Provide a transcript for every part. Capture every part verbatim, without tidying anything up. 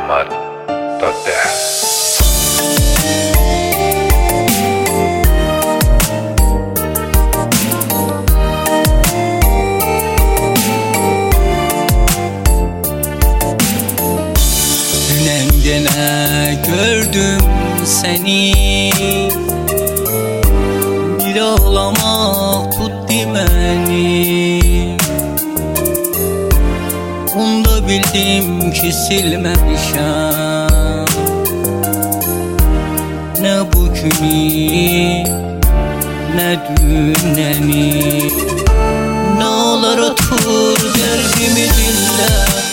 Ahmet Dede. Dünen gene gördüm seni, bir ağlamak tuttu beni. Onda bildim ki silmemişem ne bugünü ne düneni. Ne olur otur derdimi dinle,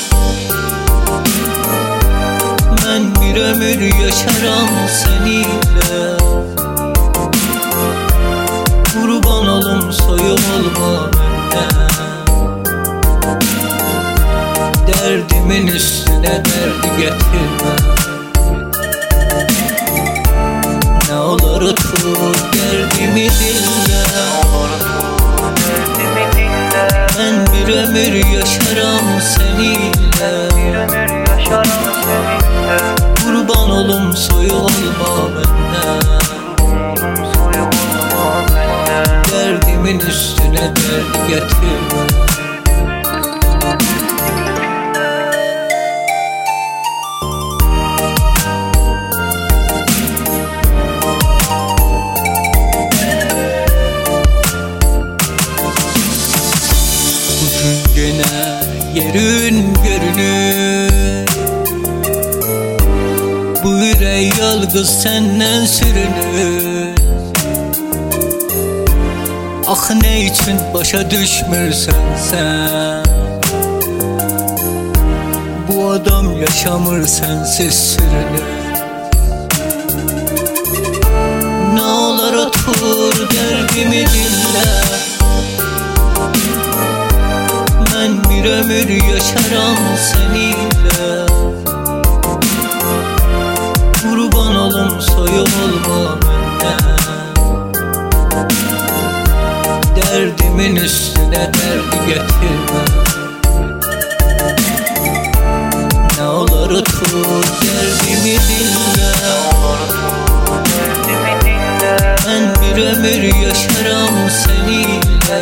ben bir ömür yaşarım seninle. Kurban olum soyum olma benden, derdimin üstüne derdi getirme. Ne olur otur derdimi dinle, ben bir ömür yaşarım seninle. Kurban olum soyu olma benden, derdimin üstüne derdi getirme. Bugün gene yerin görünür, bu yürek yalnız senden sürünür. Ah ne için başa düşmürsen sen, bu adam yaşamır sensiz sürünür. Ne olur otur derdimi dinle, ben bir ömür yaşarım seninle. Kurban olum soyum olma benden, derdimin üstüne derdi getirme. Ne olur otur derdimi dinle, ben bir ömür yaşarım seninle.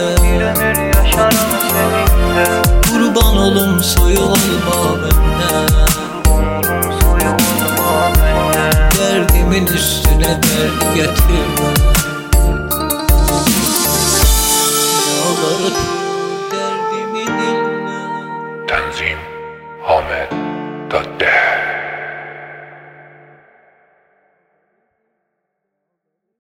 Kurban olum soyu olma benden, derdimin üstüne derdi getirme. Ne olur otur derdimi dinle. Tanzim Ahmet Dede.